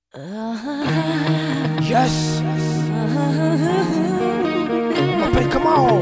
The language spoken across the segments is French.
Yes. On m'appelle comment?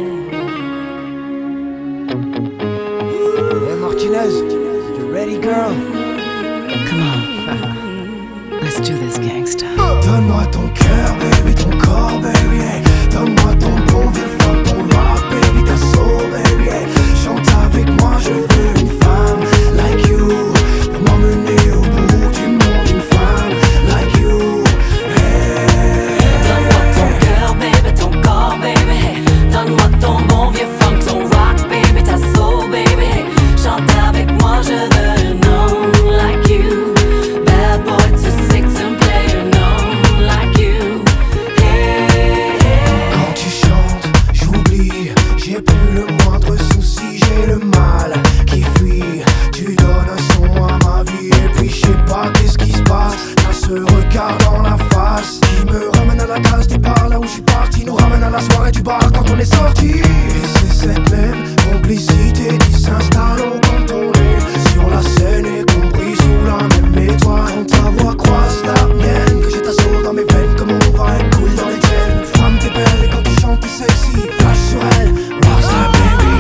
Hey Martinez, you ready girl? Come on, let's do this gangsta. Donne-moi ton cœur, baby, ton corps, baby, hey. Donne-moi ton bon vieux funk, ton rock, baby, ta soul, baby, hey. Chante avec moi, je veux une femme like you, pour m'emmener au bout du monde, une femme like you, hey. Donne-moi ton cœur, baby, ton corps, baby, hey. Donne-moi ton bon vieux funk, ton rock, baby, ta soul, baby, hey. Chante avec moi, je veux un homme like you. Bad boy to six and play un homme like you. Hey, hey. Quand tu chantes, j'oublie, j'ai plus le moindre souci, j'ai le mal qui fuit. Tu donnes un son à ma vie et puis je sais pas qu'est-ce qui se passe. T'as ce regard dans la face qui me ramène à la case départ, là où je suis parti, nous ramène à la soirée du bar quand on est sorti. Et c'est cette même complicité qui s'installe au quand on est sur la scène et compris sous la même étoile. Quand ta voix croise la mienne, que j'ai ta soul dans mes veines, comme on va être cool dans les tiennes. Femme t'es belle et quand tu chantes t'es sexy, flash sur elle, rockstar baby.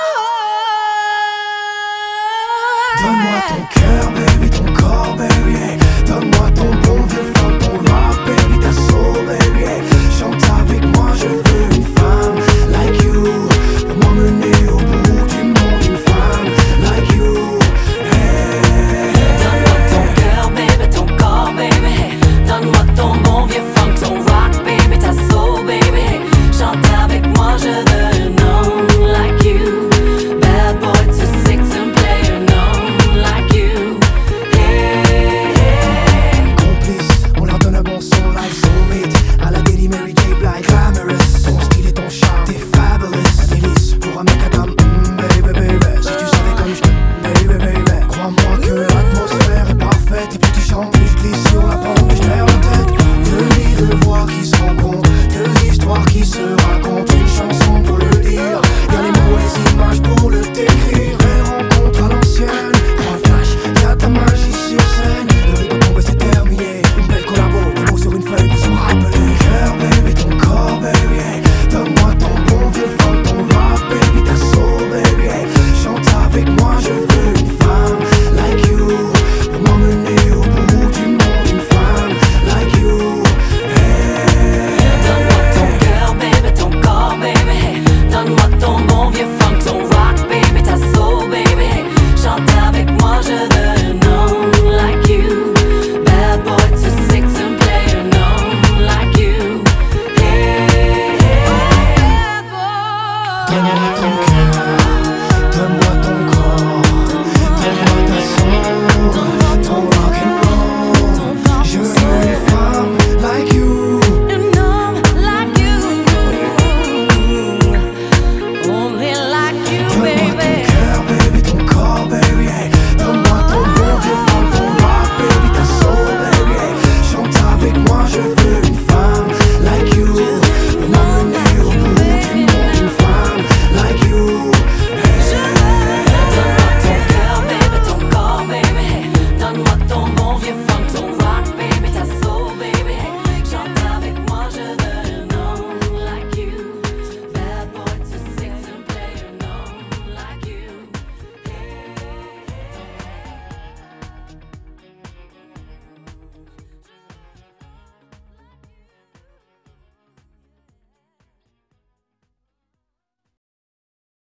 Donne-moi ton cœur baby, ton corps baby, hey. Donne-moi ton bon vieux funk, ton rock baby, ta soul baby, hey. Chante avec moi, je veux une femme like you, pour m'emmener au bout du monde, une femme like you, hey. Donne-moi ton cœur, baby, ton corps, baby, hey. Donne-moi ton bon vieux funk, ton rock, baby, ta soul, baby, hey. Chante avec moi, je veux un homme like you. Bad boy to six and play un homme like you. Hey, hey. Complice, on leur donne un bon son like Soulmate, à la Daily Mary J. Blige, glamorous. Ton style et ton charme, t'es fabulous. Délice pour un mec à dame, baby, baby. Si tu savais comme je baby, baby. Crois-moi que l'atmosphère est parfaite. Et plus tu chantes, plus je glisse sur la pente et je perds la tête. Deux lits de voix qui se rencontrent, deux histoires qui se racontent. Une chanson pour le dire, y'a les mots, les images pour le décrire. Elle rencontre à l'ancienne, prends le flash, y'a ta magie sur scène. Le rideau tombe et c'est terminé, une belle collabo, des mots sur une feuille pour se rappeler. Cœur baby, ton corps baby, hey. Donne-moi ton bon vieux funk, ton rock baby, ta soul baby, hey. Chante avec moi, je veux une femme like you, pour m'emmener au bout du monde, une femme like you, hey. Donne-moi ton cœur, baby, ton corps, baby, hey. Donne-moi ton bon vieux funk, ton rock, baby, ta soul, baby, hey. Chante avec moi, je veux un homme like you. Bad boy to six and play un homme like you. Hey, hey. Bad boy. Donne-moi ton cœur, donne-moi ton corps, donne-moi ta soul, ton rock and roll. Je veux une femme like you. Un homme like you. Only like you, Donne-moi ton baby. cœur, baby, ton corps, baby, hey. Donne-moi ton bon vieux funk, ton rock, baby, ta soul, baby, hey. Chante avec moi, je veux une femme like you, pour m'emmener au bout du monde, une femme like you, hey. Donne-moi ton cœur, baby, ton corps, baby. Donne-moi ton bon vieux